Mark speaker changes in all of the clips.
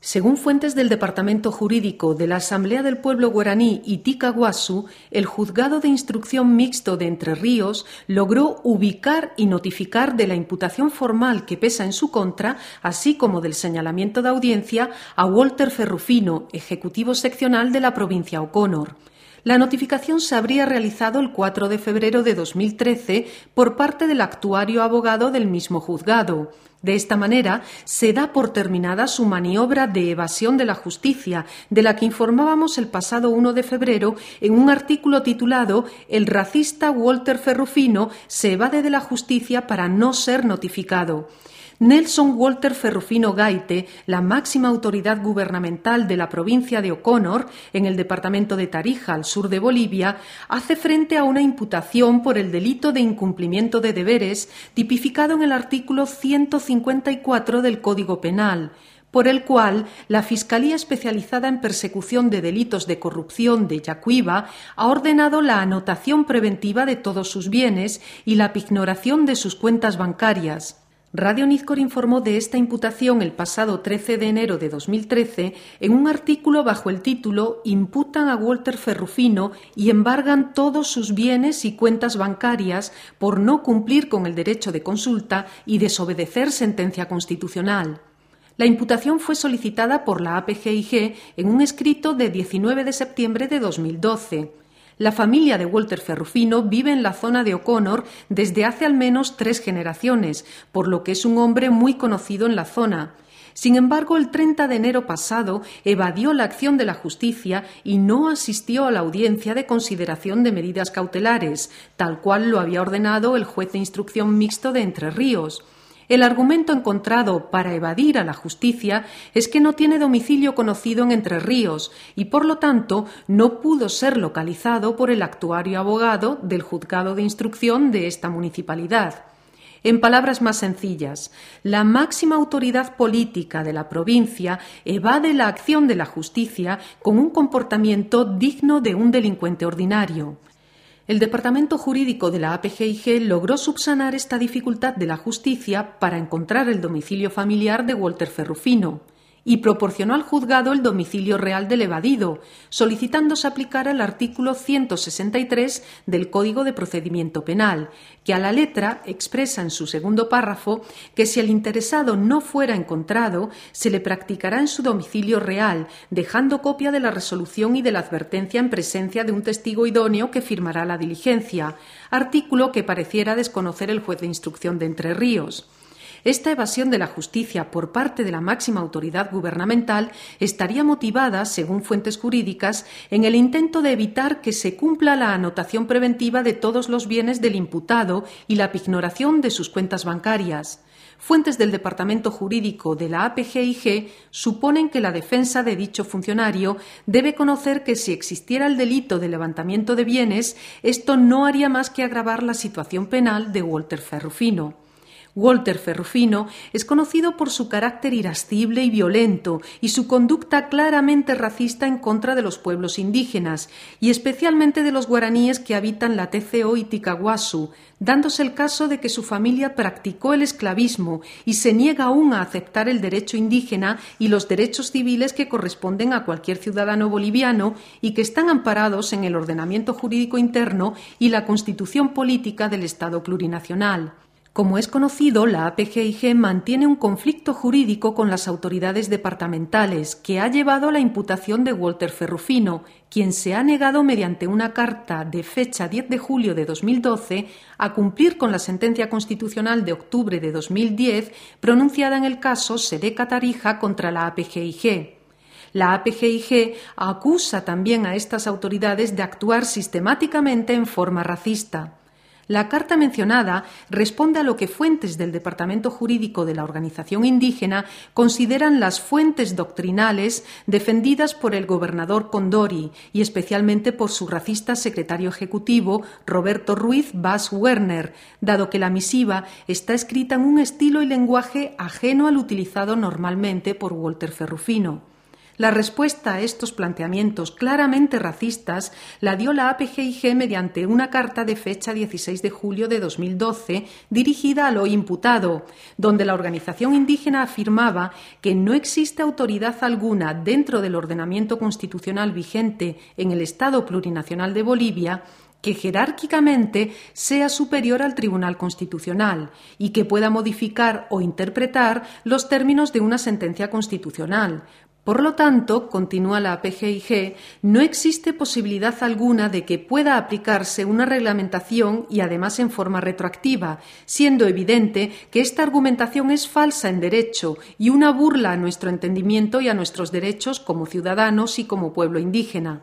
Speaker 1: Según fuentes del Departamento Jurídico de la Asamblea del Pueblo Guaraní Itica-Guasu, el Juzgado de Instrucción Mixto de Entre Ríos logró ubicar y notificar de la imputación formal que pesa en su contra, así como del señalamiento de audiencia, a Walter Ferrufino, ejecutivo seccional de la provincia O'Connor. La notificación se habría realizado el 4 de febrero de 2013 por parte del actuario abogado del mismo juzgado. De esta manera, se da por terminada su maniobra de evasión de la justicia, de la que informábamos el pasado 1 de febrero en un artículo titulado «El racista Walter Ferrufino se evade de la justicia para no ser notificado». Nelson Walter Ferrufino Gaite, la máxima autoridad gubernamental de la provincia de O'Connor, en el departamento de Tarija, al sur de Bolivia, hace frente a una imputación por el delito de incumplimiento de deberes tipificado en el artículo 154 del Código Penal, por el cual la Fiscalía Especializada en Persecución de Delitos de Corrupción de Yacuiba ha ordenado la anotación preventiva de todos sus bienes y la pignoración de sus cuentas bancarias. Radio Nizcor informó de esta imputación el pasado 13 de enero de 2013 en un artículo bajo el título «Imputan a Walter Ferrufino y embargan todos sus bienes y cuentas bancarias por no cumplir con el derecho de consulta y desobedecer sentencia constitucional». La imputación fue solicitada por la APGIG en un escrito de 19 de septiembre de 2012. La familia de Walter Ferrufino vive en la zona de O'Connor desde hace al menos 3 generaciones, por lo que es un hombre muy conocido en la zona. Sin embargo, el 30 de enero pasado evadió la acción de la justicia y no asistió a la audiencia de consideración de medidas cautelares, tal cual lo había ordenado el juez de instrucción mixto de Entre Ríos. El argumento encontrado para evadir a la justicia es que no tiene domicilio conocido en Entre Ríos y, por lo tanto, no pudo ser localizado por el actuario abogado del juzgado de instrucción de esta municipalidad. En palabras más sencillas, la máxima autoridad política de la provincia evade la acción de la justicia con un comportamiento digno de un delincuente ordinario. El Departamento Jurídico de la APGIG logró subsanar esta dificultad de la justicia para encontrar el domicilio familiar de Walter Ferrufino y proporcionó al juzgado el domicilio real del evadido, solicitándose aplicar el artículo 163 del Código de Procedimiento Penal, que a la letra expresa en su segundo párrafo que si el interesado no fuera encontrado, se le practicará en su domicilio real, dejando copia de la resolución y de la advertencia en presencia de un testigo idóneo que firmará la diligencia, artículo que pareciera desconocer el juez de instrucción de Entre Ríos. Esta evasión de la justicia por parte de la máxima autoridad gubernamental estaría motivada, según fuentes jurídicas, en el intento de evitar que se cumpla la anotación preventiva de todos los bienes del imputado y la pignoración de sus cuentas bancarias. Fuentes del Departamento Jurídico de la APGIG suponen que la defensa de dicho funcionario debe conocer que si existiera el delito de levantamiento de bienes, esto no haría más que agravar la situación penal de Walter Ferrufino. Walter Ferrufino es conocido por su carácter irascible y violento y su conducta claramente racista en contra de los pueblos indígenas y especialmente de los guaraníes que habitan la TCO Itica-Guasu, dándose el caso de que su familia practicó el esclavismo y se niega aún a aceptar el derecho indígena y los derechos civiles que corresponden a cualquier ciudadano boliviano y que están amparados en el ordenamiento jurídico interno y la constitución política del Estado plurinacional. Como es conocido, la APGIG mantiene un conflicto jurídico con las autoridades departamentales que ha llevado a la imputación de Walter Ferrufino, quien se ha negado mediante una carta de fecha 10 de julio de 2012 a cumplir con la sentencia constitucional de octubre de 2010 pronunciada en el caso Sedeca Tarija contra la APGIG. La APGIG acusa también a estas autoridades de actuar sistemáticamente en forma racista. La carta mencionada responde a lo que fuentes del Departamento Jurídico de la organización indígena consideran las fuentes doctrinales defendidas por el gobernador Condori y especialmente por su racista secretario ejecutivo Roberto Ruiz Vaz Werner, dado que la misiva está escrita en un estilo y lenguaje ajeno al utilizado normalmente por Walter Ferrufino. La respuesta a estos planteamientos claramente racistas la dio la APGIG mediante una carta de fecha 16 de julio de 2012 dirigida al hoy imputado, donde la organización indígena afirmaba que no existe autoridad alguna dentro del ordenamiento constitucional vigente en el Estado Plurinacional de Bolivia que jerárquicamente sea superior al Tribunal Constitucional y que pueda modificar o interpretar los términos de una sentencia constitucional. Por lo tanto, continúa la APGIG, no existe posibilidad alguna de que pueda aplicarse una reglamentación y además en forma retroactiva, siendo evidente que esta argumentación es falsa en derecho y una burla a nuestro entendimiento y a nuestros derechos como ciudadanos y como pueblo indígena.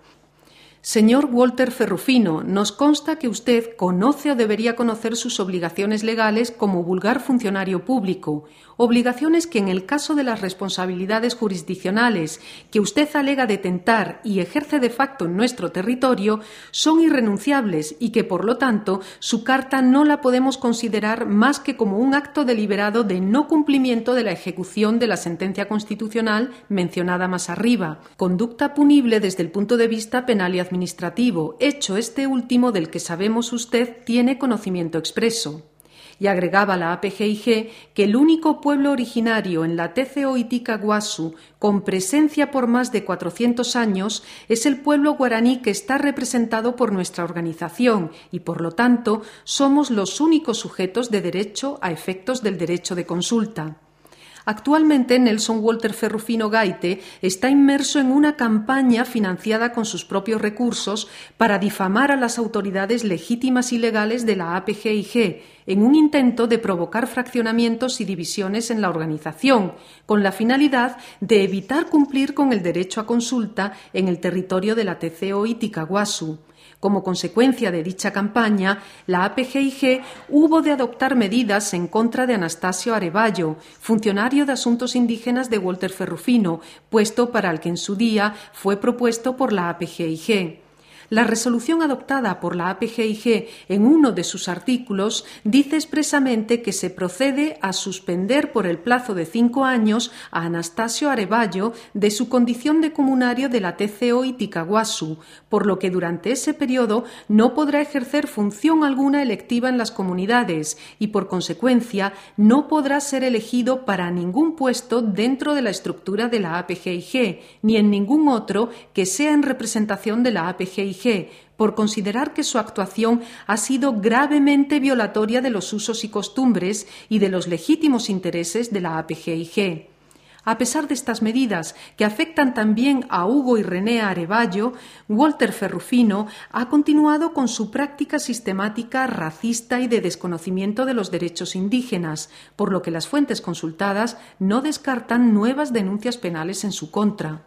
Speaker 1: Señor Walter Ferrufino, nos consta que usted conoce o debería conocer sus obligaciones legales como vulgar funcionario público, obligaciones que en el caso de las responsabilidades jurisdiccionales que usted alega detentar y ejerce de facto en nuestro territorio son irrenunciables y que, por lo tanto, su carta no la podemos considerar más que como un acto deliberado de no cumplimiento de la ejecución de la sentencia constitucional mencionada más arriba, conducta punible desde el punto de vista penal y administrativo, hecho este último del que sabemos usted tiene conocimiento expreso. Y agregaba la APGIG que el único pueblo originario en la TCO Itica-Guasu con presencia por más de 400 años es el pueblo guaraní que está representado por nuestra organización y, por lo tanto, somos los únicos sujetos de derecho a efectos del derecho de consulta. Actualmente, Nelson Walter Ferrufino Gaite está inmerso en una campaña financiada con sus propios recursos para difamar a las autoridades legítimas y legales de la APGIG en un intento de provocar fraccionamientos y divisiones en la organización, con la finalidad de evitar cumplir con el derecho a consulta en el territorio de la TCO Itica-Guasu. Como consecuencia de dicha campaña, la APGIG hubo de adoptar medidas en contra de Anastasio Arevallo, funcionario de Asuntos Indígenas de Walter Ferrufino, puesto para el que en su día fue propuesto por la APGIG. La resolución adoptada por la APGIG en uno de sus artículos dice expresamente que se procede a suspender por el plazo de 5 años a Anastasio Arevallo de su condición de comunario de la TCO Itica-Guasu, por lo que durante ese periodo no podrá ejercer función alguna electiva en las comunidades y, por consecuencia, no podrá ser elegido para ningún puesto dentro de la estructura de la APGIG, ni en ningún otro que sea en representación de la APGIG, por considerar que su actuación ha sido gravemente violatoria de los usos y costumbres y de los legítimos intereses de la APGIG. A pesar de estas medidas, que afectan también a Hugo y René Arevallo, Walter Ferrufino ha continuado con su práctica sistemática racista y de desconocimiento de los derechos indígenas, por lo que las fuentes consultadas no descartan nuevas denuncias penales en su contra.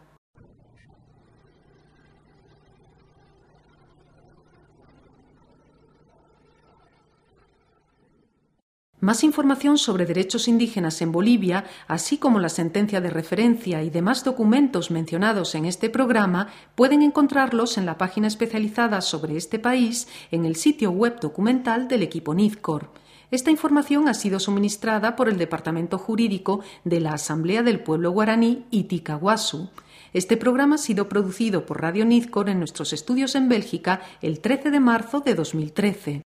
Speaker 1: Más información sobre derechos indígenas en Bolivia, así como la sentencia de referencia y demás documentos mencionados en este programa, pueden encontrarlos en la página especializada sobre este país en el sitio web documental del equipo NIZCOR. Esta información ha sido suministrada por el Departamento Jurídico de la Asamblea del Pueblo Guaraní Itica-Guasu. Este programa ha sido producido por Radio NIZCOR en nuestros estudios en Bélgica el 13 de marzo de 2013.